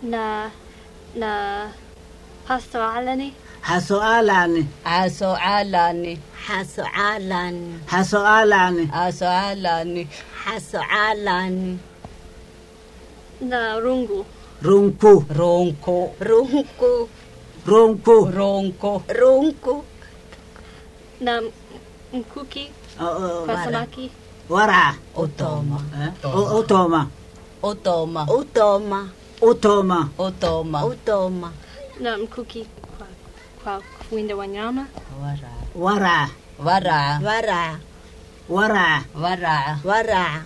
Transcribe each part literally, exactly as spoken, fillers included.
Na na hasoalani. Hasoalani. Hasoalani. Hasoalani. Hasoalani. Hasoalani. Hasoalani. Na rungu. Runku. Ronko. Runku. Runku. Ronko. Runku. Na mkuki. Uh, Kwa samaki. Wara. Otoma. Eh? O- Otoma. Otoma. Utoma. Otoma. Otoma. Utoma. Na mkuki kwa kwa kuwinda wanyama. Wara. Wara. Wara. Wara. Wara. Wara. Wara.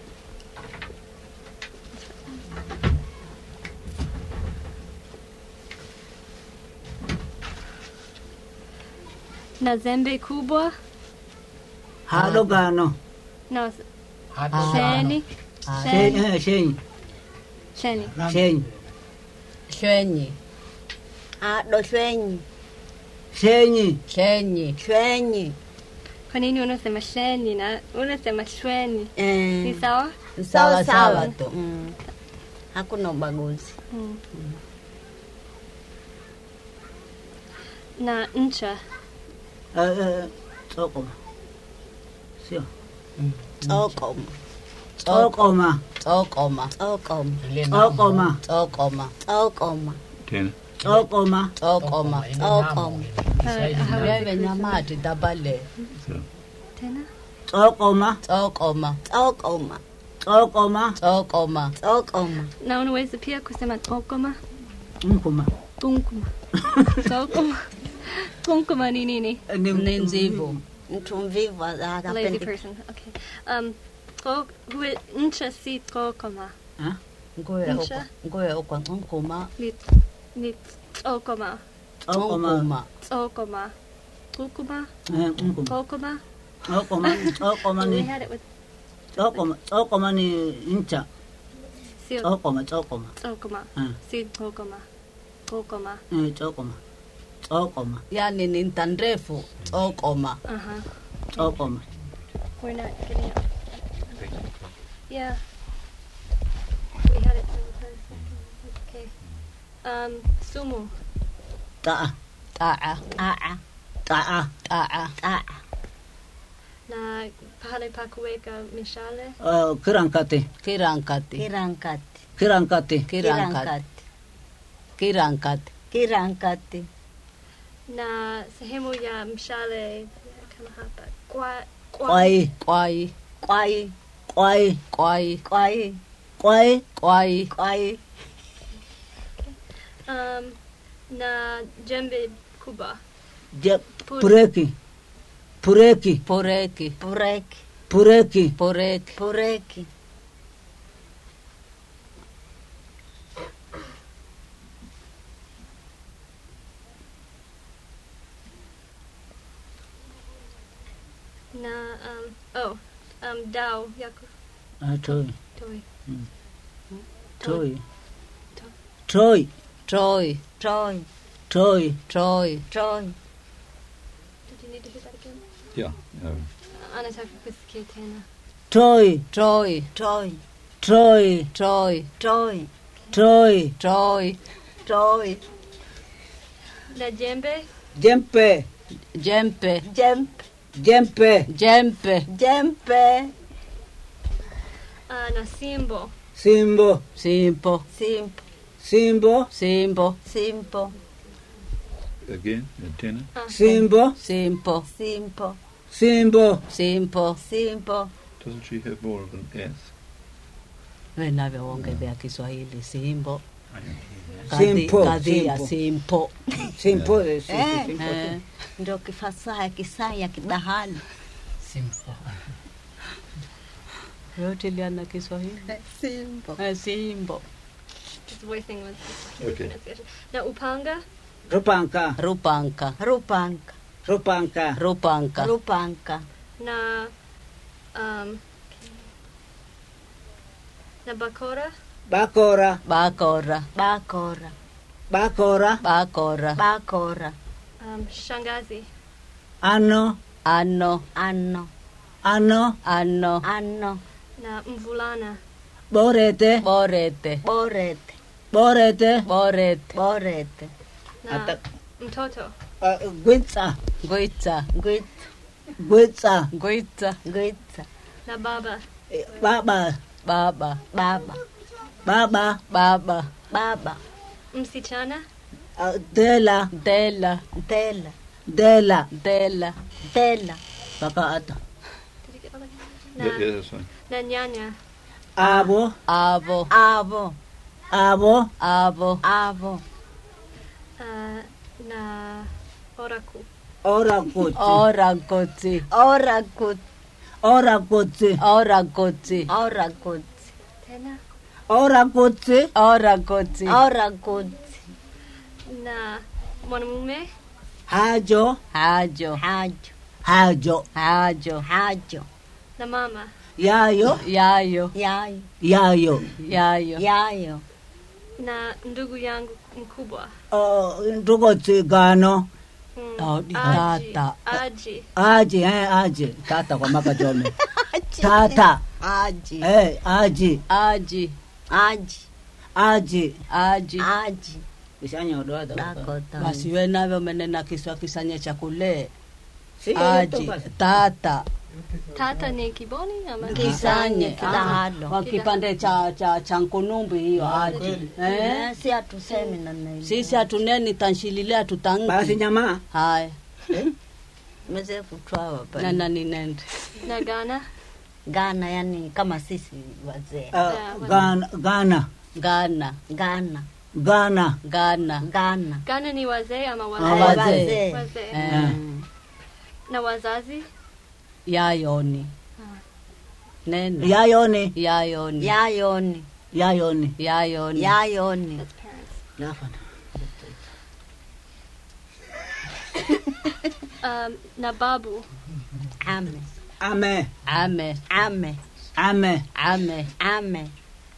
Na zembe kubwa. Halogano. Na Ah. sheni. Sheni. Sheni. Eh, sheni. Sheni. Sheni. Shwenyi. Ado shwenyi. Sheni. Shwenyi. Shwenyi. Kwa nini unasema sheni na unasema shweni? Eh. Ni sawa? Sawa sawa tu. Mm. Hakuna ubaguzi. Mm. Na ncha. Eh, eh, Tsokoma. Sio. Tsokoma. Tsokoma. Tsokoma. Tsokoma. Tsokoma. Tsokoma. Tsokoma. Tena. Tsokoma. Tsokoma. Tsokoma. Wewe nyamati dabale. So. Tena? Tsokoma. Tsokoma. Tsokoma. Tsokoma. Tsokoma. Tsokoma. Na unaweza pia kusema tokoma. Nkuma. Tunkuma. Tokoma. Tunkuma ni nini? Ni Ni nzivu. Mtu mvivu Lazy hapendi. person. Okay. Um, tro, huwe, ncha si tokoma. Eh? Ngoya Ncha. okwa. Ngoya okwa nkuma. Ni, ni tokoma. Tsokoma. Nkuma. Tokoma. Tukuma. Eh, nkuma. Tokoma. Tsokoma. Tsokoma We ni. had it with Tsokoma. Tsokoma ni ncha. si Tsokoma. Tsokoma. tokoma. Ah. Si tokoma. Tokoma. Eh, Tsokoma. Tsokoma. Yani ni ntandefu. Tsokoma. Uh-huh. Tsokoma. We're not getting it. Yeah. We had it for the first second. Okay. Um, sumu. Taa. Taa. Aa. Taa. Taa. Aa. Na pahali pa kuweka mishale. Uh, Kirankati. Kirankati. Kirankati. Kirankati. Kirankati. Kirankati. Kirankati. Na sehemu ya mshale kama hapa. Kwa, kwa. Kwai. Kwai. Kwai. Kwai. Kwai. Kwai. Kwai. Kwai. Kwai. Um, na jembe kubwa. Je, pureki. Pureki. Poreki. Pureki. Pureki. Poreki. Pureki. Na, um, oh, um, dao yako. Ah, toi. Toi. Toi. Toi. Toi. Troy. Troy. Toi. Troy. Troy. Did you need to hear that again? Yeah. Um, Anataka kusikia tena. Toi. Troy. Troy. Toi. Troy. Troy. Toi. Troy. Troy. Na jembe. Jempe. Jempe. Jemp. Jempe. Jempe. Jempe. Uh, na simbo. Simbo. Simpo. Simpo. Simbo. Simpo. Simpo. again, uh, Tena. Uh, Simbo. Simpo. Simpo. Simbo. Simpo. Simpo. Doesn't she have more of an S? Venavyoongezea Kiswahili simbo. Simpo. Kadhia simpo. Simpo. Eh. Simpo. Eh. Ndio kifasaha kisaya kidahali. Simpo. Yote liana Kiswahili. Simpo. Eh, simbo. just voicing with the Okay. pronunciation. Na upanga. Rupanka. Rupanka. Rupanka. Rupanka. Rupanka. Rupanka. Na, um, na bakora. Bakora. Bakora. Bakora. Bakora. Bakora. Bakora. Um, shangazi. Ano. Ano. Ano. Ano. Ano. Ano. Na mvulana. Borete. Borete. Borete. Borete. Borete. Borete. Na Ata- mtoto. Uh, Gwitsa. Goitsa. Gwit. Gwitsa. Goitsa. Gwitsa. Na baba. Eh, Baba. Baba. Baba. Baba. Baba. Baba. Msichana. Uh, Dela. Dela. Tela. Dela. Dela. Tela. Baka ata. Did you get all that? Yeah, Na, yeah, that's fine. na nyanya. Abo. Avo. Avo. Abo. Avo. Avo. Uh, na oraku. Ora kutsi. Ora gotsi. Ora kut. Ora kutsi. Ora gotsi. Ora kut. Tena. Ora kutsi. Ora gotsi. Ora kut. Na mwanamume. Hajo. Hajo. Hajo. Hajo. Hajo. Hajo. Na mama. Yayo. Yayo. Yayo. Yayo. Yayo. Yayo. Na ndugu yangu mkubwa. Uh, Ndugu tsigano. Mm, Oh, ni aji. tata. Aji. Aji, eh, aji. Tata kwa maka jome. Tata. Aji. Eh, aji. Aji. Aji. Aji. Aji. Aji. Isanya odoa da. Dakota. Basi we navyo menena kiswa kisanye cha kule. Si, Aji. Tata. Tata ni kiboni ama Kisanye. Kidahalo. Kwa kipande cha cha cha nkunumbi hiyo aji. Eh? Eh, si atusemi na nini. Sisi hatuneni tanshilile hatutangi. Basi nyama. Haya. Meze kutwawa pa. Nana ninende. na Ghana. Ghana yani kama sisi wazee. Uh, Ghana. Ghana. Ghana. Ghana. Ghana. Ghana. Ghana. Ghana ni wazee ama Ah, wazee? wazee. Wazee. Eh. Na wazazi. Yayoni. Nene. Yayoni. Yayoni. Yayoni. Yayoni. Yayoni. Yayoni. That's parents. Lafana. Um, na babu. Ame. Ame. Ame. Ame. Ame. Ame. Ame.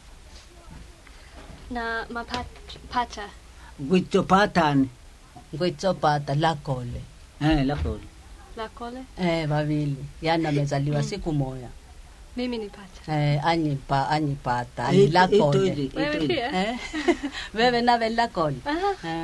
Na mapacha. Gwito patani. Ngwitsopata lakole. Eh, lako. La kole. Eh, wawili. Yana amezaliwa siku moja. Mimi ni pacha. Eh, anyipa anipata Itu- lakole. itu- itu- Wewe itu- pia. Eh? Wewe nawe lakole. Aha. Eh.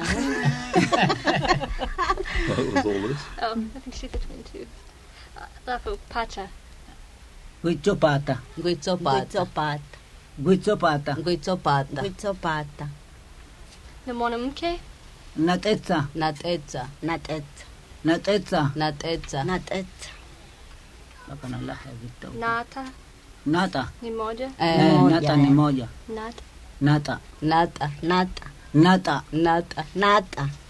What was all this? Oh, I think she's between two. Uh, Alafu pacha. Gwito pata. Ngwitsopata. Gwitsopata. Gwito pata. Ngwitsopata. Gwitsopata. Na mwanamke. Natetsa. Natetsa. Natetsa. Natetsa. Natetsa. Natetsa. Baka na laha vito. Nata. Nata. Ni moja. Eh, Eh, moja, nata eh. ni moja. Nata. Nata. nata. Nata. Nata. Nata. Nata.